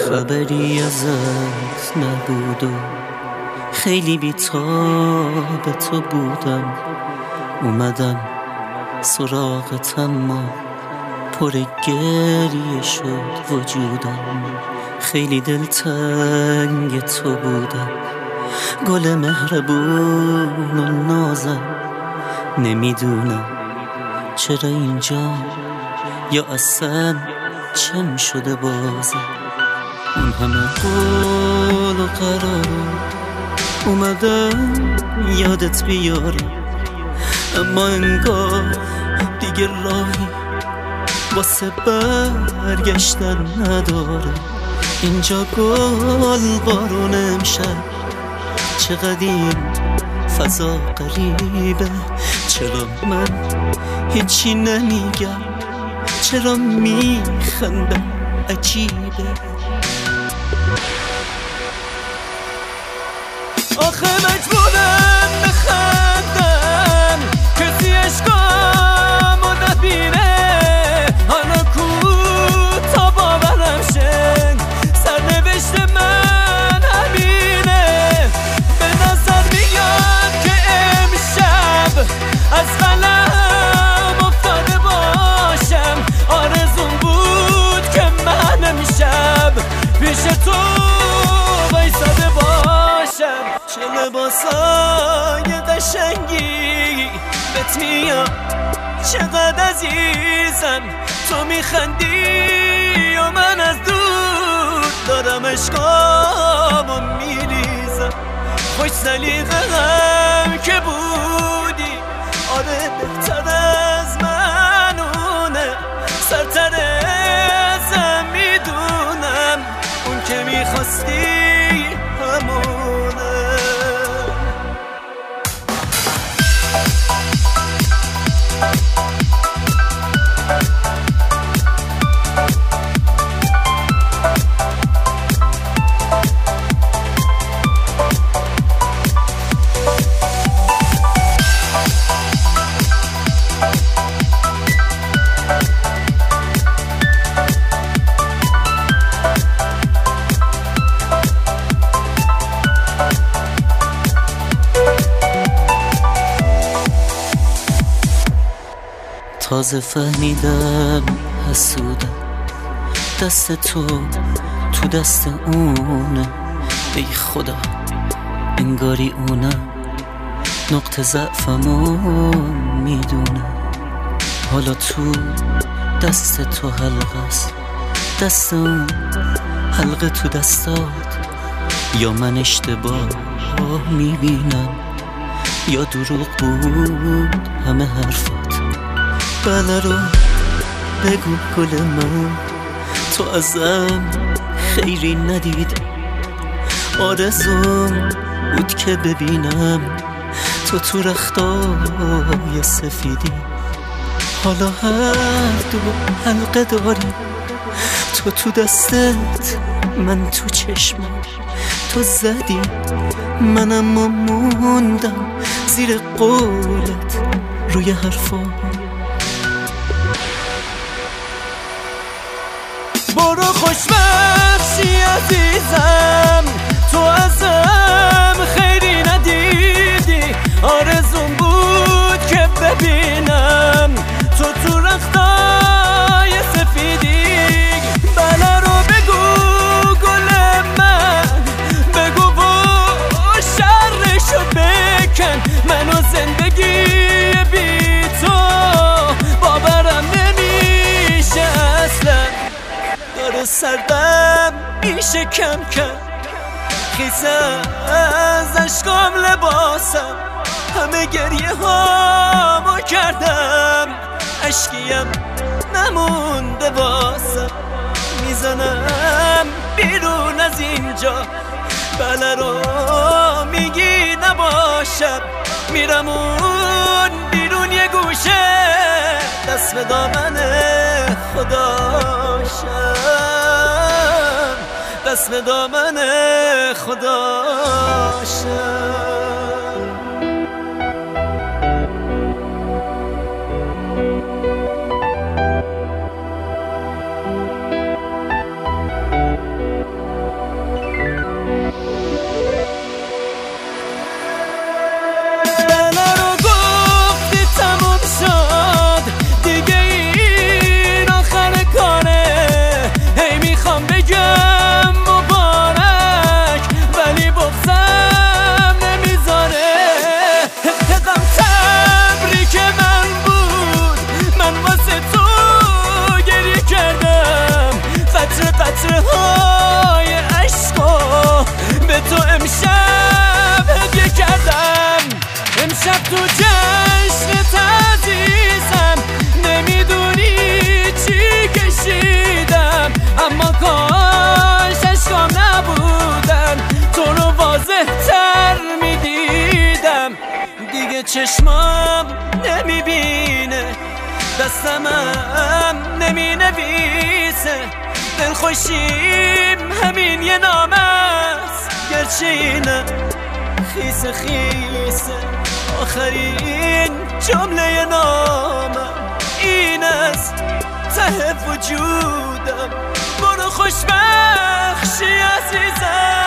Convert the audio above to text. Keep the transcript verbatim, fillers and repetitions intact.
خبری ازت نبود و خیلی بی‌تاب تو بودم. اومدم سراغت اما پر گریه شد وجودم. خیلی دلتنگ تو بودم، گل مهربون و نازم. نمیدونم چرا اینجا یا اصلا چم شده بازم. اون همه قول و قرار اومدم یادت بیارم، اما انگار دیگه راهی واسه برگشتن نداره. اینجا گل بارون امشب، چقدر این فضا غریبه. چرا من هیچی نمیگم، چرا میخندم عجیبه. آخه مجبورم بخندم کسی عشقامو نبینه. حالا کو تا باورم شه سرنوشت من همینه. به نظر میاد که امشب از قلم افتاده باشم. آرزوم بود که من امشب پیش تو وایساده باشم. چه لباسای قشنگی بهت میاد، چقدر عزیزم تو میخندی و من از دور دارم عشقامو میریزم. خوش سلیقه هم که بودی، آره بهتر از منونه. سرتر ازم میدونم اون که میخواستی همونه. تازه فهمیدم حسودم، دست تو تو دست اونه. ای خدا انگاری اونم نقطه ضعفمو میدونه. حالا تو دست تو حلقه است، دست اون حلقه تو دستات. یا من اشتباه میبینم یا دروغ بود همه حرفات. بله رو بگو گل من، تو ازم خیری ندیدم. آرزوم بود که ببینم تو تو رختای سفیدی. حالا هر دو حلقه داریم، تو تو دستت من تو چشمم. تو زدی منم موندم زیر قولت روی حرفام. برو خوشبخشی عزیزم، تو ازم خیری ندیدی. آرزوم بود که ببینم تو تو رختای سفیدی. بله رو بگو گل من، بگو و شرشو بکن. منو زندگی بی تو باورم نمیشه اصلا. داره سردم میشه کم کم، خیزه از عشقام لباسم. همه گریه هامو کردم، عشقیم نمونده واسم. میزنم بیرون از اینجا، بله رو میگی نباشم. میرم اون بیرون یه گوشه، دست به دامن خداشم، دست به دامن خداشم. امشب تو جشن عزیزم نمیدونی چی کشیدم، اما کاش عشقام نبودن تو رو واضح تر میدیدم. دیگه چشمام نمیبینه، دستمم نمی نویسه، دلخوشیم همین یه نام است، گرچه اینم خیسه خیسه. آخرین جمله نامم این است ته وجودم، برو خوشبخشی عزیزم.